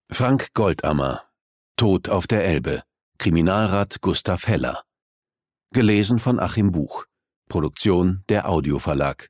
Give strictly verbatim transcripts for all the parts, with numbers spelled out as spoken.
Frank Goldammer. Tod auf der Elbe. Kriminalrat Gustav Heller. Gelesen von Achim Buch. Produktion der Audioverlag.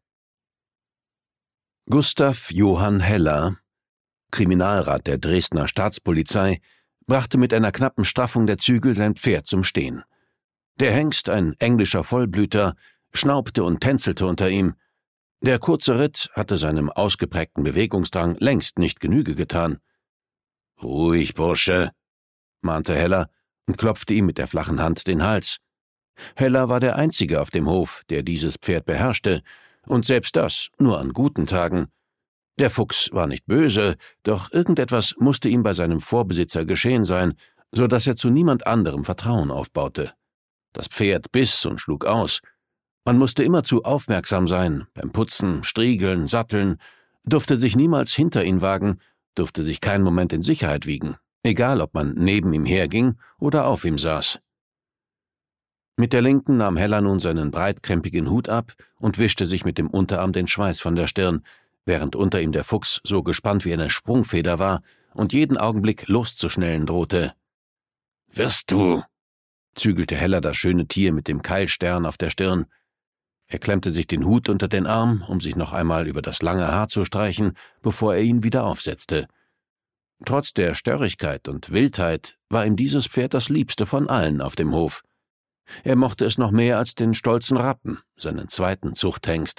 Gustav Johann Heller, Kriminalrat der Dresdner Staatspolizei, brachte mit einer knappen Straffung der Zügel sein Pferd zum Stehen. Der Hengst, ein englischer Vollblüter, schnaubte und tänzelte unter ihm. Der kurze Ritt hatte seinem ausgeprägten Bewegungsdrang längst nicht Genüge getan. »Ruhig, Bursche«, mahnte Heller und klopfte ihm mit der flachen Hand den Hals. Heller war der Einzige auf dem Hof, der dieses Pferd beherrschte, und selbst das nur an guten Tagen. Der Fuchs war nicht böse, doch irgendetwas musste ihm bei seinem Vorbesitzer geschehen sein, so dass er zu niemand anderem Vertrauen aufbaute. Das Pferd biss und schlug aus. Man musste immerzu aufmerksam sein, beim Putzen, Striegeln, Satteln, durfte sich niemals hinter ihn wagen, durfte sich keinen Moment in Sicherheit wiegen, egal ob man neben ihm herging oder auf ihm saß. Mit der linken nahm Heller nun seinen breitkrempigen Hut ab und wischte sich mit dem Unterarm den Schweiß von der Stirn, während unter ihm der Fuchs so gespannt wie eine Sprungfeder war und jeden Augenblick loszuschnellen drohte. »Wirst du«, zügelte Heller das schöne Tier mit dem Keilstern auf der Stirn. Er klemmte sich den Hut unter den Arm, um sich noch einmal über das lange Haar zu streichen, bevor er ihn wieder aufsetzte. Trotz der Störrigkeit und Wildheit war ihm dieses Pferd das liebste von allen auf dem Hof. Er mochte es noch mehr als den stolzen Rappen, seinen zweiten Zuchthengst.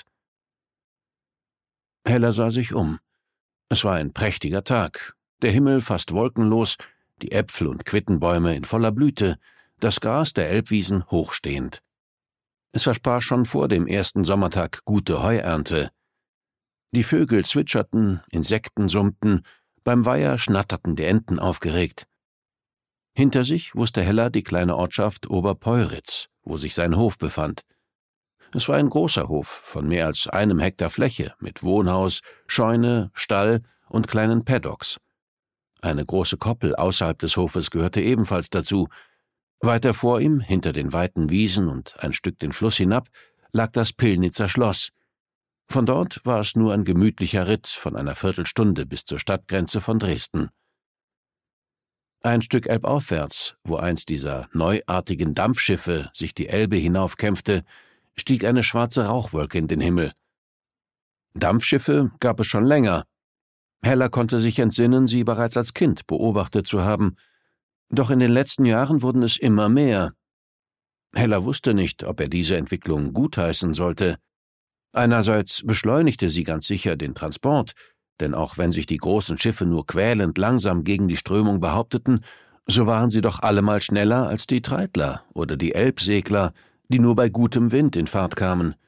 Heller sah sich um. Es war ein prächtiger Tag, der Himmel fast wolkenlos, die Äpfel- und Quittenbäume in voller Blüte, das Gras der Elbwiesen hochstehend. Es versprach schon vor dem ersten Sommertag gute Heuernte. Die Vögel zwitscherten, Insekten summten, beim Weiher schnatterten die Enten aufgeregt. Hinter sich wusste Heller die kleine Ortschaft Oberpeuritz, wo sich sein Hof befand. Es war ein großer Hof von mehr als einem Hektar Fläche mit Wohnhaus, Scheune, Stall und kleinen Paddocks. Eine große Koppel außerhalb des Hofes gehörte ebenfalls dazu. Weiter vor ihm, hinter den weiten Wiesen und ein Stück den Fluss hinab, lag das Pillnitzer Schloss. Von dort war es nur ein gemütlicher Ritt von einer Viertelstunde bis zur Stadtgrenze von Dresden. Ein Stück elbaufwärts, wo eins dieser neuartigen Dampfschiffe sich die Elbe hinaufkämpfte, stieg eine schwarze Rauchwolke in den Himmel. Dampfschiffe gab es schon länger. Heller konnte sich entsinnen, sie bereits als Kind beobachtet zu haben. Doch in den letzten Jahren wurden es immer mehr. Heller wusste nicht, ob er diese Entwicklung gutheißen sollte. Einerseits beschleunigte sie ganz sicher den Transport, denn auch wenn sich die großen Schiffe nur quälend langsam gegen die Strömung behaupteten, so waren sie doch allemal schneller als die Treidler oder die Elbsegler, die nur bei gutem Wind in Fahrt kamen.